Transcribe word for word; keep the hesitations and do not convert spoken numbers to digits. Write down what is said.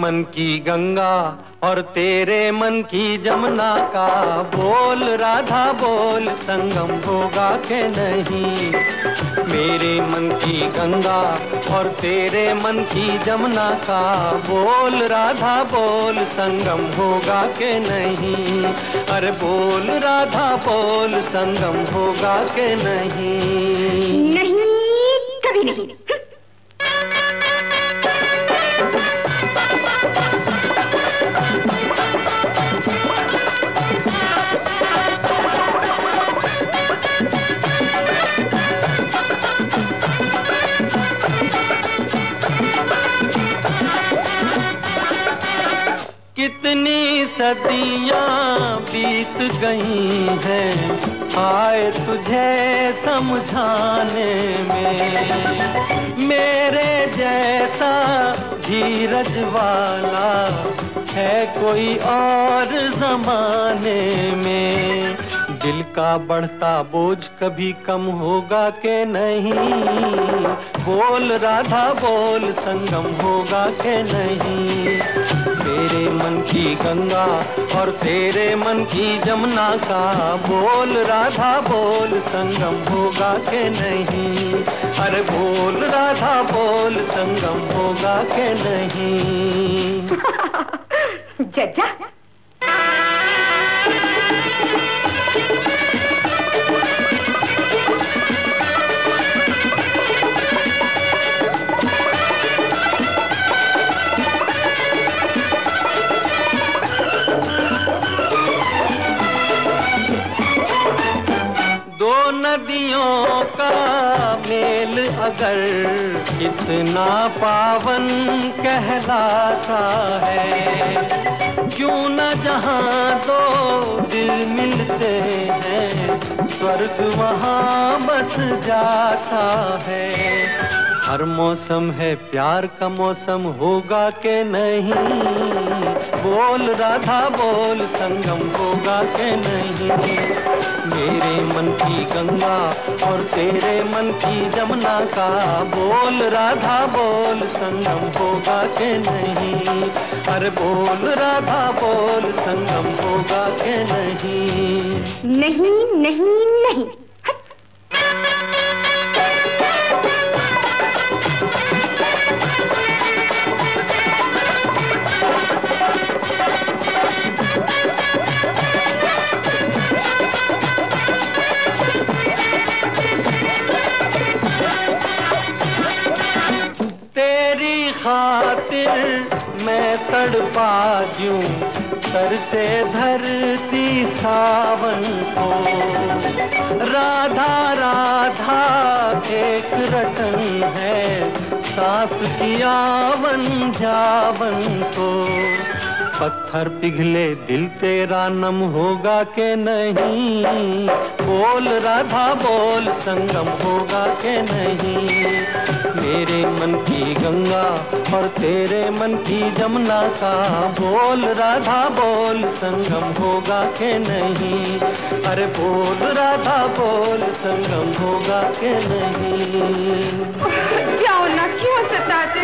मन की गंगा और तेरे मन की जमुना का बोल राधा बोल, संगम होगा के नहीं। मेरे मन की गंगा और तेरे मन की जमुना का बोल राधा बोल, संगम होगा के नहीं। अरे बोल राधा बोल, संगम होगा के नहीं। नहीं, कभी नहीं। कितनी सदियां बीत गई हैं आए तुझे समझाने में। मेरे जैसा धीरज वाला है कोई और जमाने में। दिल का बढ़ता बोझ कभी कम होगा के नहीं। बोल राधा बोल, संगम होगा के नहीं। मेरे मन की गंगा और तेरे मन की जमुना का बोल राधा बोल, संगम होगा के नहीं। अरे बोल राधा बोल, संगम होगा के नहीं। जज्जा दो नदियों का मेल अगर कितना पावन कहलाता है, क्यों न जहाँ दो दिल मिलते हैं स्वर्ग वहाँ बस जाता है। हर मौसम है प्यार का मौसम होगा के नहीं। बोल राधा बोल, संगम होगा के नहीं। मेरे मन की गंगा और तेरे मन की जमुना का बोल राधा बोल, संगम होगा के नहीं। अरे बोल राधा बोल, संगम होगा के नहीं। नहीं नहीं नहीं। तेरी खातिर मैं तड़पा दूं तर से धरती सावन को। राधा राधा एक रटन है, सांस की आवन जावन को। पत्थर पिघले दिल तेरा नम होगा के नहीं। बोल राधा बोल, संगम होगा के नहीं। मेरे मन की गंगा और तेरे मन की जमुना का बोल राधा बोल, संगम होगा के नहीं। अरे बोल राधा बोल, संगम होगा के नहीं। जाओ ना, क्यों सताते